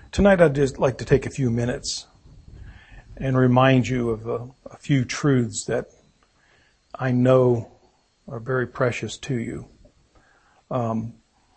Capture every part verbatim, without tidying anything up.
Tonight I'd just like to take a few minutes and remind you of a, a few truths that I know are very precious to you. Um,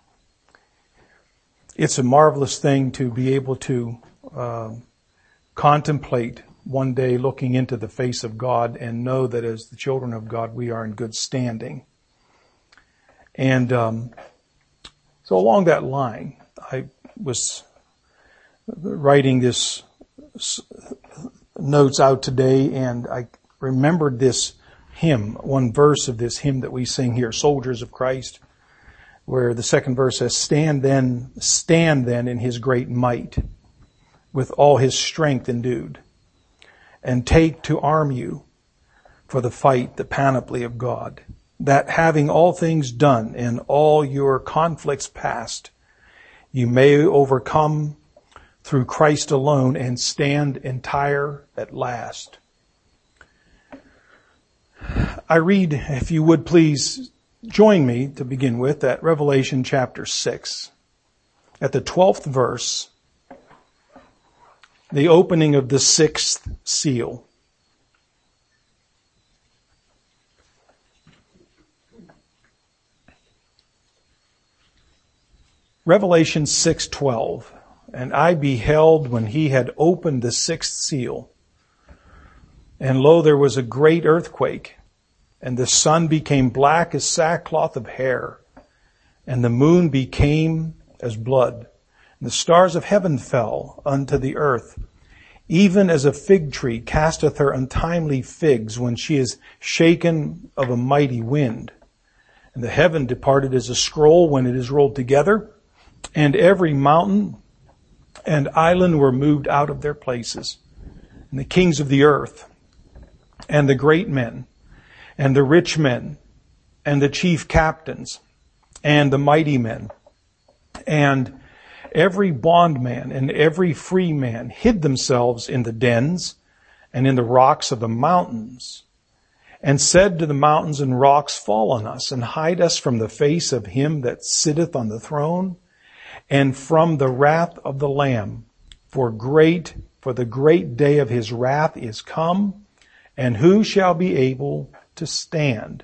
it's a marvelous thing to be able to uh, contemplate one day looking into the face of God and know that as the children of God we are in good standing. And um, so along that line, I was writing this notes out today, and I remembered this hymn, one verse of this hymn that we sing here, Soldiers of Christ, where the second verse says, Stand then, stand then in his great might, with all his strength endued, and take to arm you for the fight, the panoply of God, that having all things done and all your conflicts past, you may overcome through Christ alone and stand entire at last. I read, if you would please join me to begin with, at Revelation chapter six, at the twelfth verse, the opening of the sixth seal. Revelation six twelve. And I beheld when he had opened the sixth seal, and lo, there was a great earthquake, and the sun became black as sackcloth of hair, and the moon became as blood, and the stars of heaven fell unto the earth, even as a fig tree casteth her untimely figs when she is shaken of a mighty wind. And the heaven departed as a scroll when it is rolled together, and every mountain and island were moved out of their places. And the kings of the earth, and the great men, and the rich men, and the chief captains, and the mighty men, and every bondman and every free man hid themselves in the dens and in the rocks of the mountains, and said to the mountains and rocks, Fall on us, and hide us from the face of him that sitteth on the throne, and from the wrath of the Lamb. For great, for the great day of his wrath is come, and who shall be able to stand?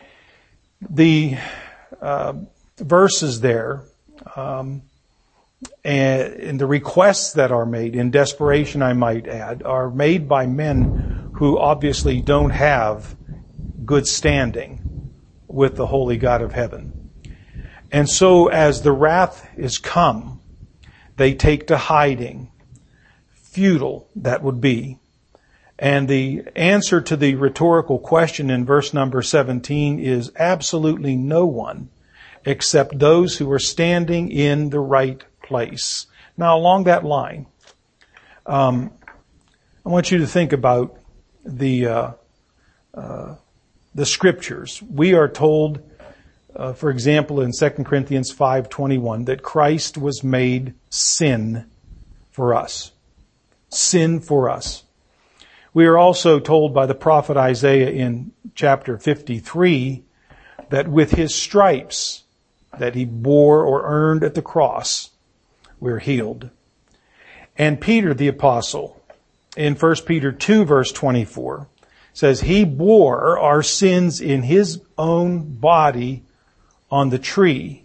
The uh, verses there, um, and, and the requests that are made, in desperation I might add, are made by men who obviously don't have good standing with the holy God of heaven. And so as the wrath is come, they take to hiding. Futile that would be. And the answer to the rhetorical question in verse number seventeen is absolutely no one except those who are standing in the right place. Now along that line, um, I want you to think about the, uh, uh, the scriptures. We are told Uh, for example, in Second Corinthians five twenty-one, that Christ was made sin for us. Sin for us. We are also told by the prophet Isaiah in chapter fifty-three that with his stripes that he bore or earned at the cross, we're healed. And Peter the apostle in First Peter two verse twenty-four says, He bore our sins in his own body on the tree.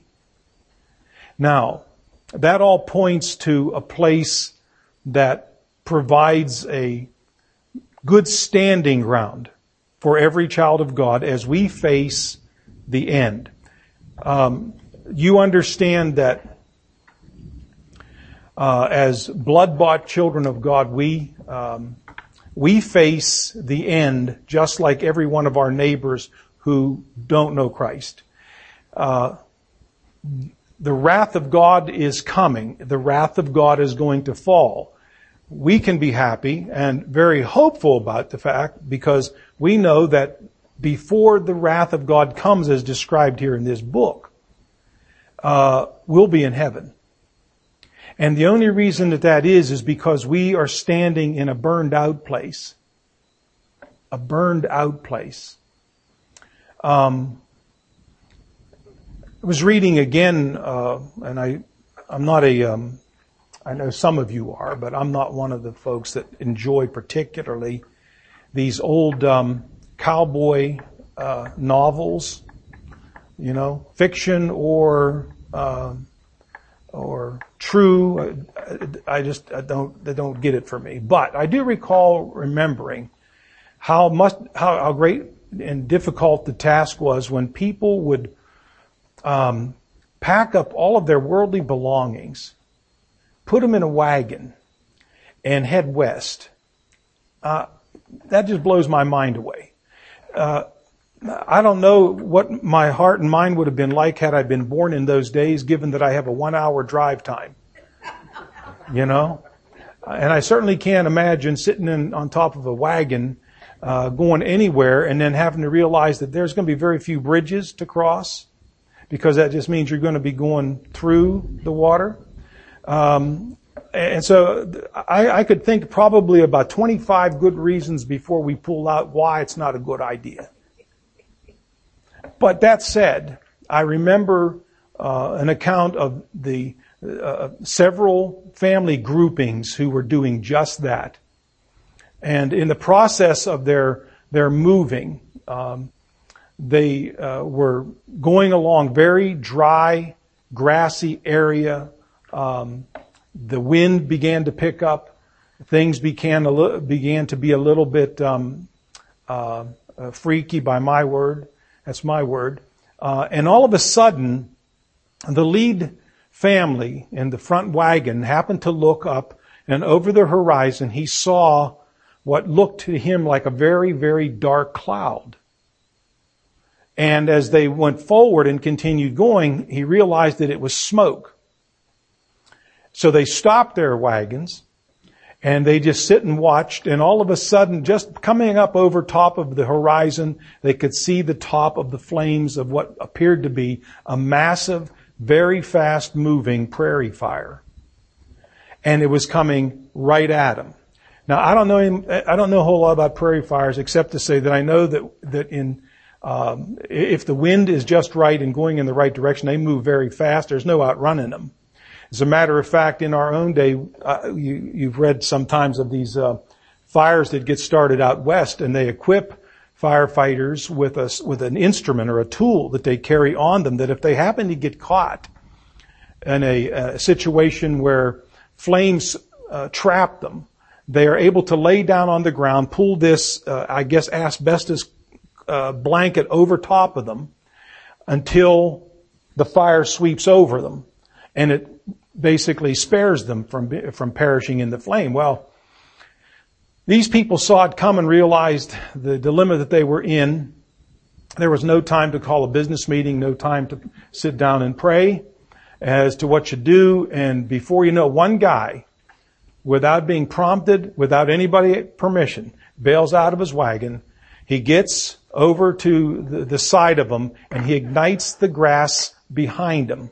Now, that all points to a place that provides a good standing ground for every child of God as we face the end. Um, you understand that uh, as blood-bought children of God, we um, we face the end just like every one of our neighbors who don't know Christ. Uh, the wrath of God is coming. The wrath of God is going to fall. We can be happy and very hopeful about the fact because we know that before the wrath of God comes as described here in this book, uh, we'll be in heaven. And the only reason that that is, is because we are standing in a burned out place. A burned out place. Um, I was reading again, uh, and I, I'm not a, um, I know some of you are, but I'm not one of the folks that enjoy particularly these old um, cowboy uh, novels, you know, fiction or uh, or true. I just I don't they don't get it for me. But I do recall remembering how much how, how great and difficult the task was when people would um, pack up all of their worldly belongings, put them in a wagon, and head west. Uh, that just blows my mind away. Uh, I don't know what my heart and mind would have been like had I been born in those days, given that I have a one-hour drive time. You know? And I certainly can't imagine sitting in, on top of a wagon, uh, going anywhere and then having to realize that there's going to be very few bridges to cross, because that just means you're going to be going through the water. Um, and so I, I could think probably about twenty-five good reasons before we pull out why it's not a good idea. But that said, I remember uh, an account of the uh, several family groupings who were doing just that. And in the process of their their moving, um, they uh, were going along very dry, grassy area. Um, the wind began to pick up. Things began a li- began to be a little bit um, uh, uh, freaky, by my word. That's my word. Uh, and all of a sudden, the lead family in the front wagon happened to look up, and over the horizon, he saw what looked to him like a very, very dark cloud. And as they went forward and continued going, he realized that it was smoke. So they stopped their wagons, and they just sit and watched, and all of a sudden, just coming up over top of the horizon, they could see the top of the flames of what appeared to be a massive, very fast moving prairie fire. And it was coming right at them. Now, I don't know, I don't know a whole lot about prairie fires, except to say that I know that, that in, um, if the wind is just right and going in the right direction, they move very fast. There's no outrunning them. As a matter of fact, in our own day, uh, you, you've read sometimes of these uh, fires that get started out west, and they equip firefighters with a, with an instrument or a tool that they carry on them, that if they happen to get caught in a, a situation where flames uh, trap them, they are able to lay down on the ground, pull this, uh, I guess, asbestos uh, blanket over top of them until the fire sweeps over them, and it basically spares them from from perishing in the flame. Well, these people saw it come and realized the dilemma that they were in. There was no time to call a business meeting, no time to sit down and pray as to what you do. And before you know, one guy, without being prompted, without anybody permission, bails out of his wagon. He gets over to the, the side of them, and he ignites the grass behind him.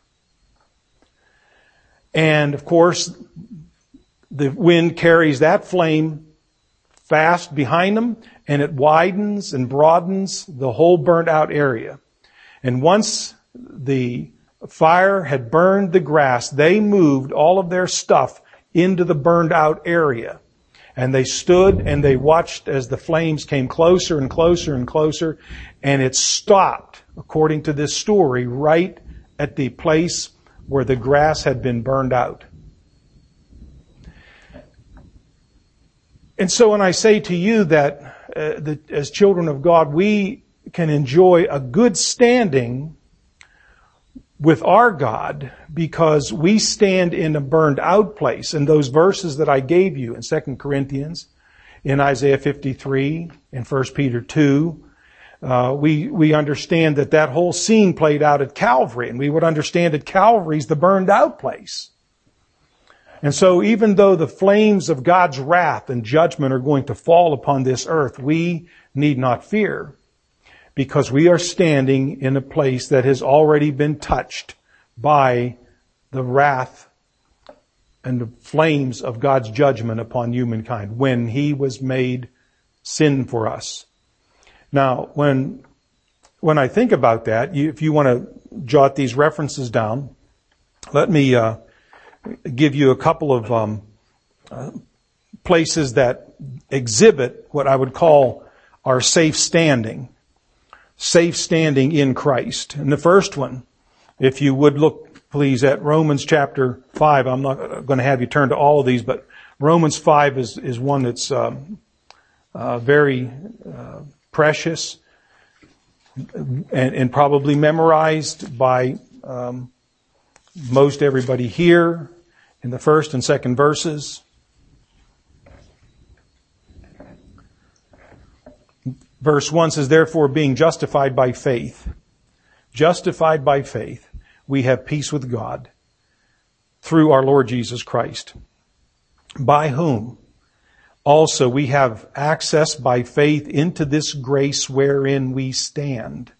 And of course, the wind carries that flame fast behind them, and it widens and broadens the whole burnt out area. And once the fire had burned the grass, they moved all of their stuff into the burned out area. And they stood and they watched as the flames came closer and closer and closer, and it stopped, according to this story, right at the place where the grass had been burned out. And so when I say to you that, uh, that as children of God, we can enjoy a good standing with our God because we stand in a burned out place. And those verses that I gave you in Second Corinthians, in Isaiah fifty-three, in First Peter two, Uh, we, we understand that that whole scene played out at Calvary, and we would understand that Calvary's the burned out place. And so even though the flames of God's wrath and judgment are going to fall upon this earth, we need not fear, because we are standing in a place that has already been touched by the wrath and the flames of God's judgment upon humankind when He was made sin for us. Now, when when I think about that, you, if you want to jot these references down, let me uh, give you a couple of um, uh, places that exhibit what I would call our safe standing. Safe standing in Christ. And the first one, if you would look, please, at Romans chapter five. I'm not going to have you turn to all of these, but Romans five is, is one that's um, uh, very uh, precious and, and probably memorized by um, most everybody here in the first and second verses. Verse one says, therefore, being justified by faith, justified by faith, we have peace with God through our Lord Jesus Christ, by whom also we have access by faith into this grace wherein we stand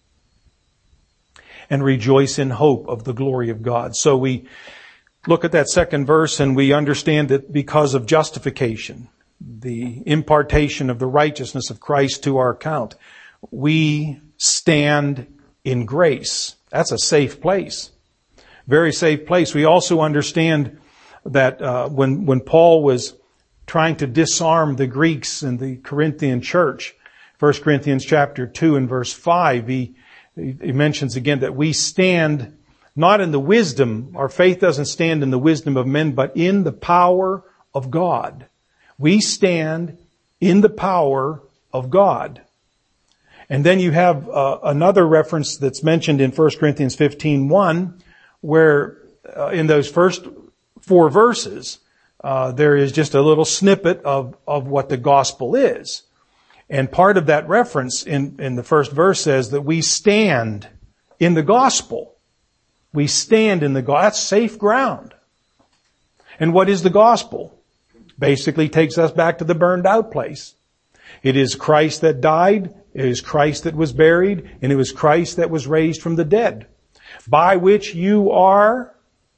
and rejoice in hope of the glory of God. So we look at that second verse and we understand that because of justification, the impartation of the righteousness of Christ to our account, we stand in grace. That's a safe place. Very safe place. We also understand that uh, when when Paul was trying to disarm the Greeks in the Corinthian church, First Corinthians chapter two and verse five, he, he mentions again that we stand not in the wisdom, our faith doesn't stand in the wisdom of men, but in the power of God. We stand in the power of God. And then you have uh, another reference that's mentioned in First Corinthians fifteen one, where uh, in those first four verses, uh, there is just a little snippet of, of what the gospel is. And part of that reference in, in the first verse says that we stand in the gospel. We stand in the gospel. That's safe ground. And what is the gospel? Basically takes us back to the burned out place. It is Christ that died, it is Christ that was buried, and it was Christ that was raised from the dead, by which you are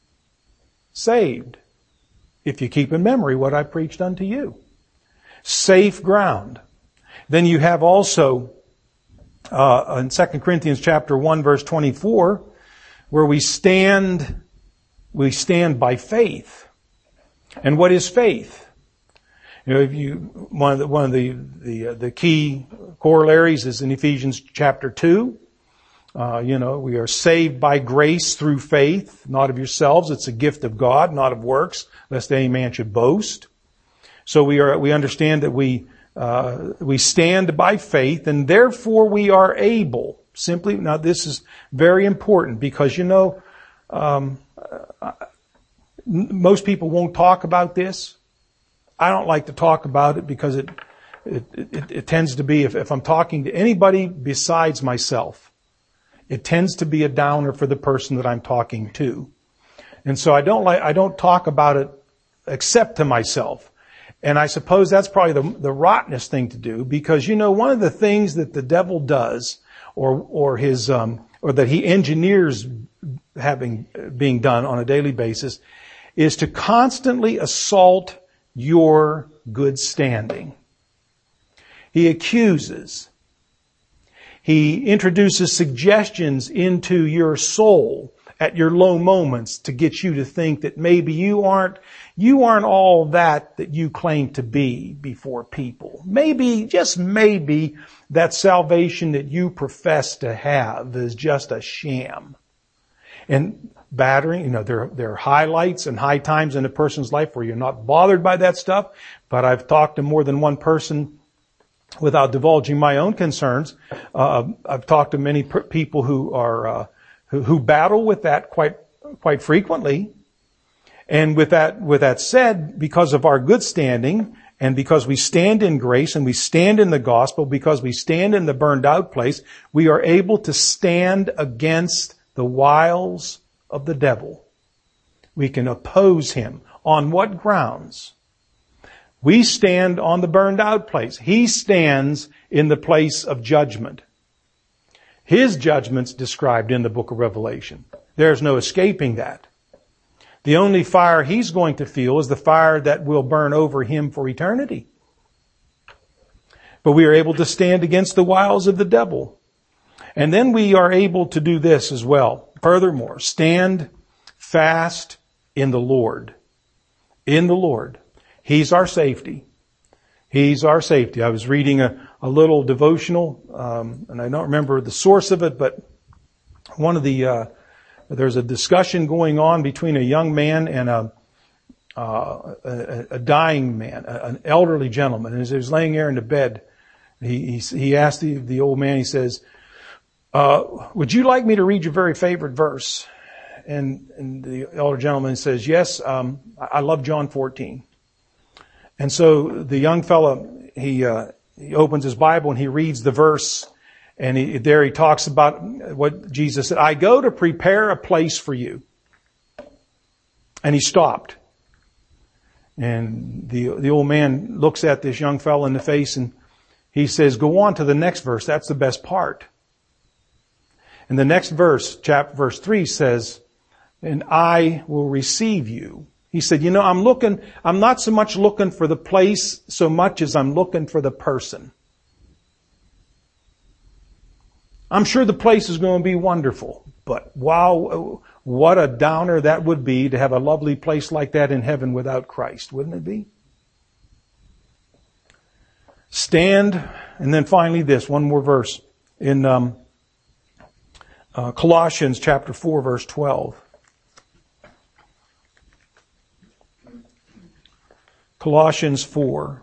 saved, if you keep in memory what I preached unto you. Safe ground. Then you have also uh in Second Corinthians chapter one verse twenty-four, where we stand, we stand by faith. And what is faith? You know, if you, one of the, one of the, the, uh, the key corollaries is in Ephesians chapter two. Uh, you know, we are saved by grace through faith, not of yourselves. It's a gift of God, not of works, lest any man should boast. So we are, we understand that we, uh, we stand by faith, and therefore we are able, simply, now this is very important because, you know, um, uh, most people won't talk about this. I don't like to talk about it because it it, it, it tends to be, if, if I'm talking to anybody besides myself, it tends to be a downer for the person that I'm talking to. And so I don't like, I don't talk about it except to myself. And I suppose that's probably the, the rottenest thing to do, because, you know, one of the things that the devil does, or, or his, um, or that he engineers having, being done on a daily basis, is to constantly assault your good standing. He accuses. He introduces suggestions into your soul at your low moments to get you to think that maybe you aren't, you aren't all that that you claim to be before people. Maybe, just maybe, that salvation that you profess to have is just a sham. And battering, you know, there, there are highlights and high times in a person's life where you're not bothered by that stuff. But I've talked to more than one person without divulging my own concerns. Uh, I've talked to many per- people who are, uh, who, who battle with that quite, quite frequently. And with that, with that said, because of our good standing, and because we stand in grace and we stand in the gospel, because we stand in the burned out place, we are able to stand against the wiles of the devil. We can oppose him. On what grounds? We stand on the burned out place. He stands in the place of judgment. His judgment's described in the book of Revelation. There's no escaping that. The only fire he's going to feel is the fire that will burn over him for eternity. But we are able to stand against the wiles of the devil. And then we are able to do this as well. Furthermore, stand fast in the Lord. In the Lord. He's our safety. He's our safety. I was reading a, a little devotional, um, and I don't remember the source of it, but one of the, uh, there's a discussion going on between a young man and a, uh, a, a dying man, an elderly gentleman. And as he was laying there in the bed, he, he, he asked the, the old man, he says, uh, would you like me to read your very favorite verse? And, and the elder gentleman says, yes, um, I love John fourteen. And so the young fella, he, uh, he opens his Bible and he reads the verse, and he, there he talks about what Jesus said, I go to prepare a place for you. And he stopped. And the, the old man looks at this young fella in the face and he says, go on to the next verse. That's the best part. And the next verse, chapter verse three says, and I will receive you. He said, you know, I'm looking, I'm not so much looking for the place so much as I'm looking for the person. I'm sure the place is going to be wonderful, but wow, what a downer that would be to have a lovely place like that in heaven without Christ, wouldn't it be? Stand, and then finally this, one more verse in um, uh, Colossians chapter four, verse twelve. Colossians four.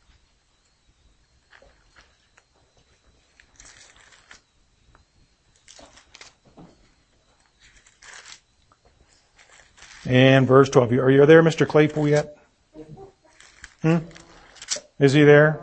And verse twelve. Are you there, Mister Claypool, yet? Hmm? Is he there?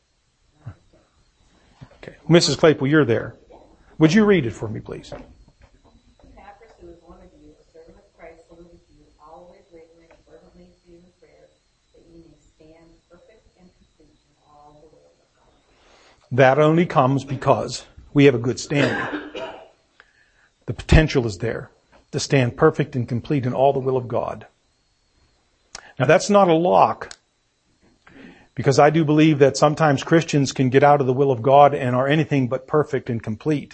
Okay. Missus Claypool, you're there. Would you read it for me, please? Epaphras, who is one of you, a servant of Christ, living with you, always laboring fervently for you in prayer, that you may stand perfect and complete in all the will of God. That only comes because we have a good standing. The potential is there to stand perfect and complete in all the will of God. Now that's not a lock, because I do believe that sometimes Christians can get out of the will of God and are anything but perfect and complete.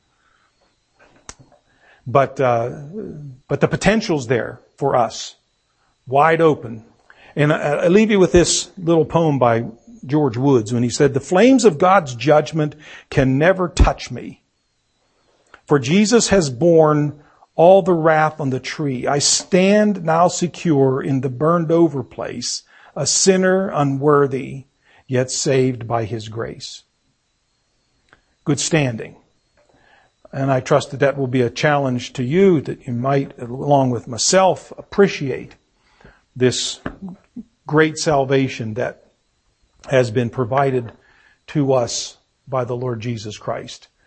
But, uh, but the potential's there for us. Wide open. And I, I leave you with this little poem by George Woods when he said, the flames of God's judgment can never touch me. For Jesus has borne all the wrath on the tree. I stand now secure in the burned over place, a sinner unworthy, yet saved by his grace. Good standing. And I trust that that will be a challenge to you, that you might, along with myself, appreciate this great salvation that has been provided to us by the Lord Jesus Christ.